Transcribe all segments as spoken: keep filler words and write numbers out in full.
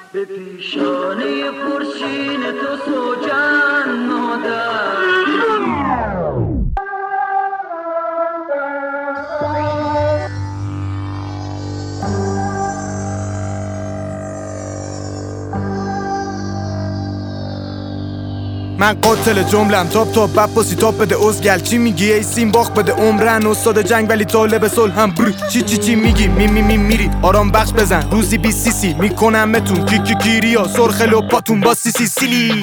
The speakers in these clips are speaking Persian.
به پیشانه پرچین تو سوگند مادر. من قاتل جملم تاپ تاپ بپاسی تاپ بده ازگل. چی میگی ای سیم باخ بده عمرن استاد جنگ ولی طالب صلح هم بر. چی چی چی میگی می می می میری آرام بخش بزن روزی بی سی سی میکنم متون کی کی گیریا سرخ لپاتون با سی سی سیلی.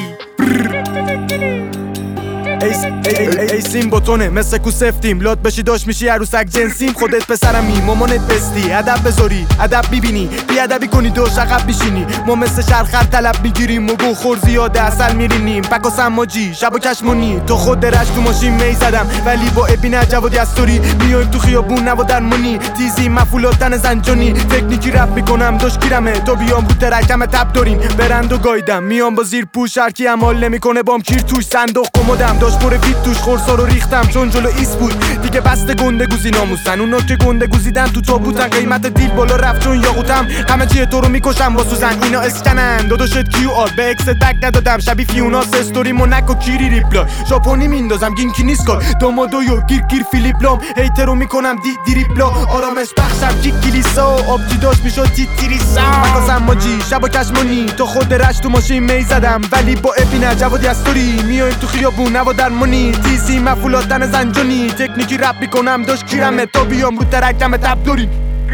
ای ای ای ای سیم بوتونه مثل کو سفتیم لات بشی داش میشی عروسک جنسیم. خودت پسرمی مامانت بستی ادب بذاری ادب میبینی بی ادبی کنی دوش عقب میشینی. ما مثل شرخر طلب میگیریم و گو خور زیاده اصل میرینیم. پکا سماجی شب و کشمونی تو خود درش تو ماشین می زدم ولی با ابین جوادی استوری میایم تو خیابون نوا درمونی تیزی مفولاتن زنجانی تکنیکی رپ میکنم دوش گیرمه تو بیام رو ترکم تب داریم برند و گایدم میام با زیر پوش هر کی عمل نمیکنه بام کیر توش صندوق کمدم داش پر فیت توش خورسا رو ریختم چون جلو ایس بود دیگه بسته گنده گوزی ناموسن اونا که گنده گوزیدن تو تابوتن قیمت دیل بالا رفت چون یاقوتم همه چیه تو رو میکشم با سوزن اینا اسکنن داداشت کیو آر به اکس دک ندادم شبی فیوناس استوری مونک و کیری ریپلا ژاپنی میندازم گینکی نیست کار دامادویو گیر گیر فیلیپ لام هیترو میکنم دی دیریپلا آرامش بخشم کی کلیسا آبجی داش میشد تی تیریسا مکاسم ماجی شب و کشمونی تو خود رش تو ماشین می زدم ولی با ابین جوادی استوری میایم تو خیابون نوا درمونی تیزی مفولاتن زنجانی تکنیکی رپ میکنم داش کیرمه تا بیام رو ترکم تب داریم.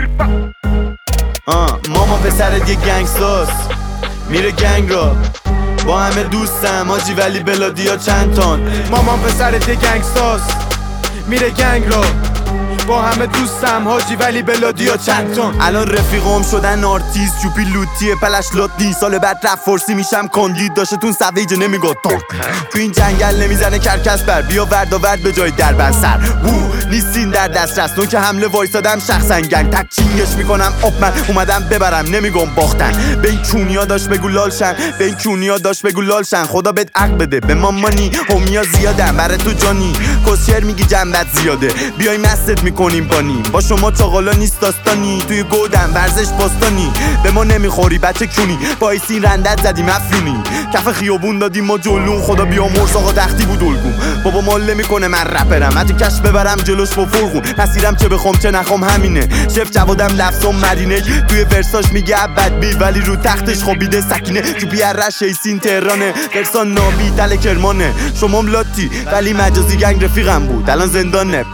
آه ماما پسرت یه گنگستاس میره گنگ را با همه دوستم آجی ولی بلادیا چند تان. مامان پسرت یه گنگستاس میره گنگ را با همه دوستم حاجی ولی بلادیا چند تان. الان رفیقام شدن آرتیست چوپی لوتیه پلش لات نی سال بعد رفت فرسی میشم کاندید داشتتون سویجه نمیگو تاک تو این جنگل نمیزنه کرکس بر بیا ورد ورد به جای در بر سر وو نیستین در دسترس نون که حمله وایسادم شخصا گنگ تک چینگش میکنم آب من اومدم ببرم نمیگم باختن به این کونیا داشت بگو لالشن به این کونیا داشت بگو لالشن خدا بهت عقل بده به مامانی همیا زیادم برای تو جانی کسیر میگی جنبت زیاده بیای مستت کنیم بانیم با شما چاقالا نیست داستانی توی گودم ورزش باستانی به ما نمیخوری بچه کونی بایسین رندت زدیم افیونی کف خیابون دادیم ما جلون خدا بیامرز آقا تختی بود الگون بابا مال نمیکنه من رپرم حتی کش ببرم جلوش با فرغون مسیرم چه بخوام چه نخوام همینه شف جوادم لفظم مرینه توی ورساش میگه عبد بی ولی رو تختش خوابیده سکینه جو بیار رش ایسین تهرانه ورسان نابی تل کرمانه شما ملاتی ولی مجازی گنگ رفیقم بود الان زندانه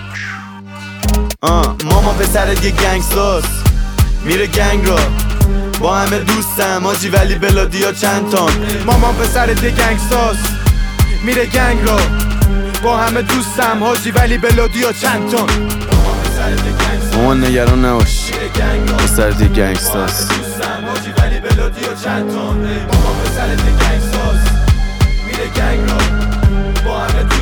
آه ماما پسرت یه گنگستاس میره گنگ را با همه دوستم آجی ولی بلادیا چند تان. مامان پسرت یه گنگستاس میره گنگ را با همه دوستم حاجی ولی بلادیا چند تان. مامان نگران نباش پسرت یه گنگستاس حاجی ولی بلادیا چند تان. مامان پسرت یه گنگستاس میره گنگ را با همه